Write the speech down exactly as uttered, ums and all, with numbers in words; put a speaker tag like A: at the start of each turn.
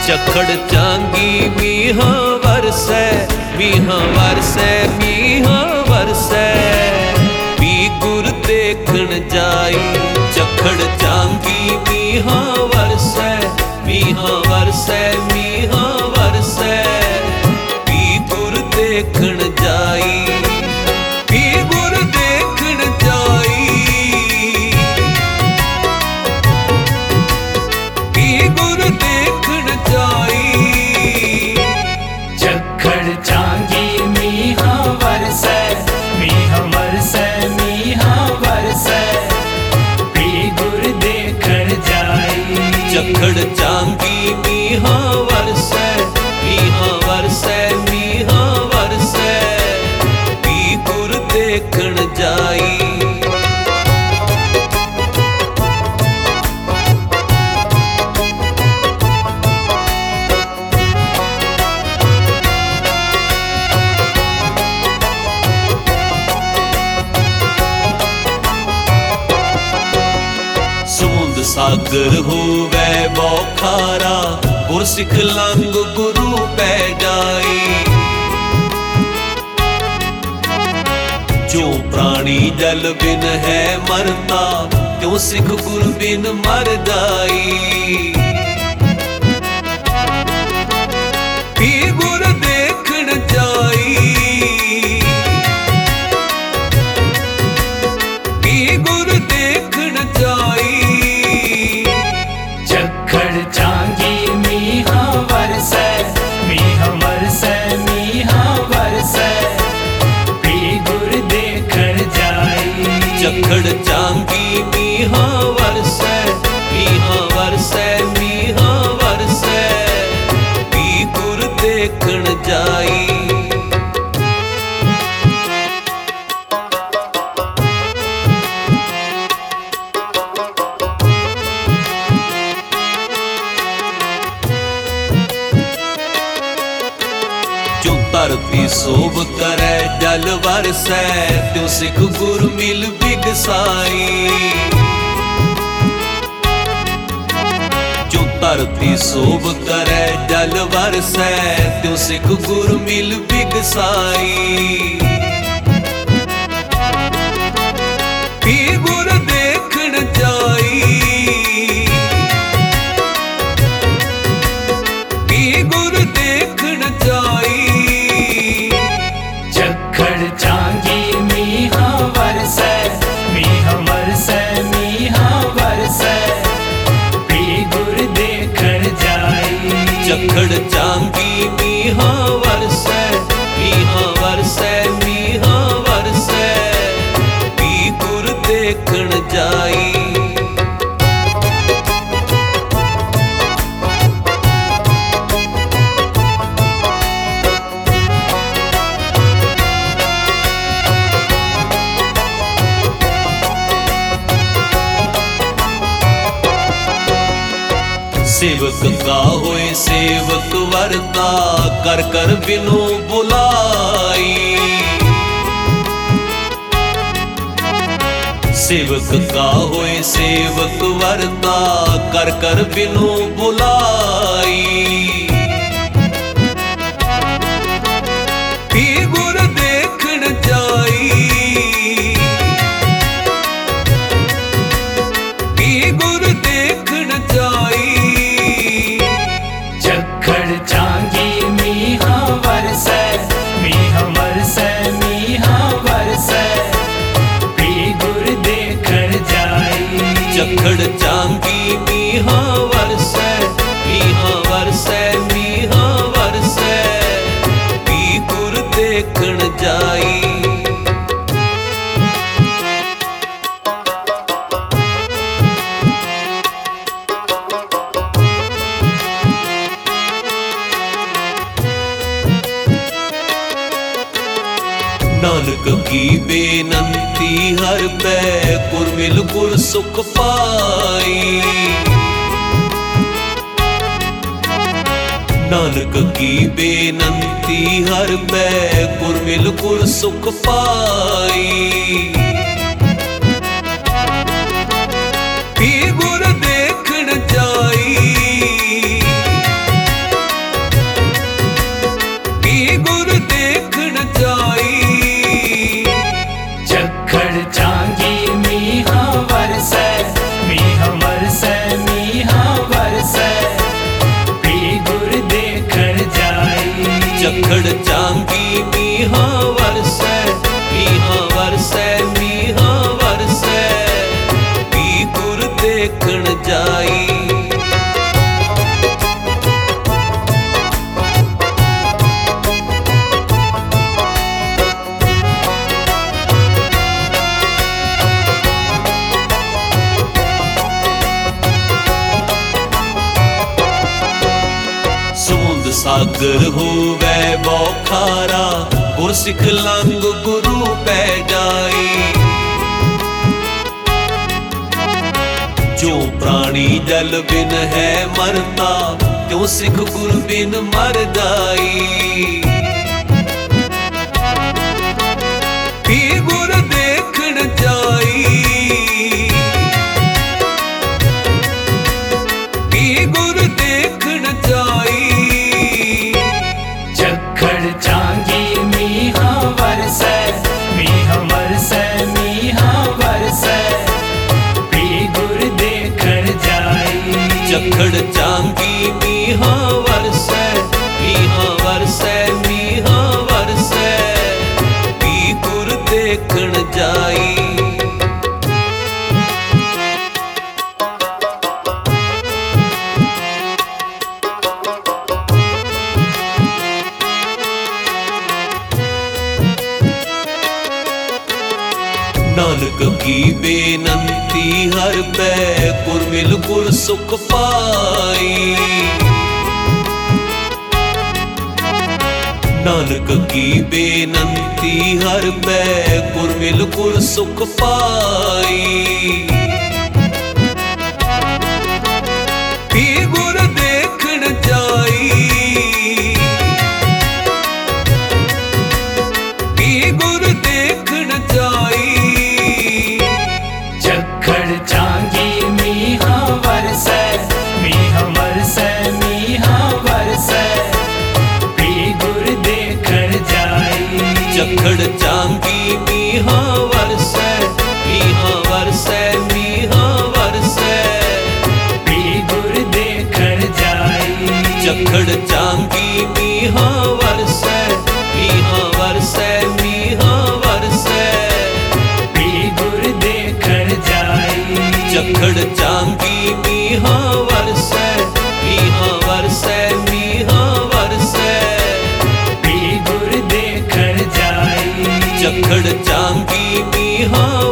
A: चखड़ Changi मीहा वरसै मीहा वरसै मीहा वरसै P गुर देखण जाई। चखड़ चांगी मीहा वरसै मीहा वरसै मीहा वरसै पी गुर देखण जाई। पी गुर देखण जाई पी गुर देखण जाई।
B: चखड़ चांगी मीहा वरसै मीहा वरसै मीहा वरसै पी गुर देखण जाई।
A: चखड़ चांगी मीहा वरसै मीहा वरसै मीहा वरसै पी गुर देखण जाई। समुंद सागर होवै बौखारा गुरसिख लंग गुरु पै जाई। जो प्राणी जल बिन है मरता त्यों सिख गुरु बिन मर जाई। पी गुर देखण जाई पी गुर देखण जाई।
B: चखड़ चांगी मीहा वरसै मीहा वरसै मीहा वरसै पी गुर देखण जाई।
A: चखड़ चांगी मीहा वरसै मीहा वरसै मीहा वरसै पी गुर देखण जाई। जो धरती सोभ करै जल वरसै त्यों सिख गुर मिल बिगसाई। जो धरती सोभ करै जल वरसै त्यों सिख गुर मिल बिगसाई। पी गुर देखण जाई पी गुर देखण जाई।
B: चखड़ चांगी मीहा वरसै मीहा वरसै मीहा वरसै पी गुर देखण जाई।
A: चखड़ चांगी मीहा वरसै मीहा वरसै मीहा वरसै पी गुर देखण जाई। सेवक का होए सेवक वरता कर कर बिनु बुलाई। सेवक का होए सेवक वरता कर कर बिनु बुलाई। पी गुर देखण जाई पी गुर देखण जाई।
B: चखड़ चांगी मीहा वरसै मीहा वरसै मीहा वरसै पी गुर देखण जाई।
A: चखड़ चांगी मीहा वरसै मीहा वरसै मीहा वरसै पी गुर देखण जाई। नानक की बेनंती हर पै गुर मिल गुर सुख पाई। नानक की बेनंती हर पै गुर मिल गुर सुख पाई। पी गुर देखण जाई सागर होवे बौखारा, गुरसिख लंग गुरु पै जाई। जो प्राणी जल बिन है मरता, त्यों सिख गुरु बिन मर जाई। पी गुर देखण जाई, पी गुर देखण जाई।
B: झक्खड़ झांगी मीहा वरसै, मीहा वरसै मीहा वरसै, पी गुर देखण जाई।
A: झक्खड़ झांगी मीहा वरसै, मीहा वरसै मीहा वरसै, पी गुर देखण जाई। नानक की बेनंती हर पै, गुर मिल गुर सुख पाई। नानक की बेनंती हर पै, गुर मिल गुर सुख पाई। पी गुर देखण जाई, पी गुर देखण जाई।
B: झक्खड़ झांगी मीहा वरसै, मीहा वरसै मीहा वरसै, पी गुर देखण जाई।
A: झक्खड़ झांगी मीहा वरसै, मीहा वरसै मीहा वरसै,
B: पी गुर देखण जाई।
A: झक्खड़ झांगी मीहा वरसै, मीहा वरसै मीहा वरसै,
B: पी गुर देखण जाई।
A: झक्खड़ झांगी मीहा वरसै, मीहा वरसै मीहा वरसै,
B: पी गुर देखण जाई।
A: झक्खड़ झांगी मीहा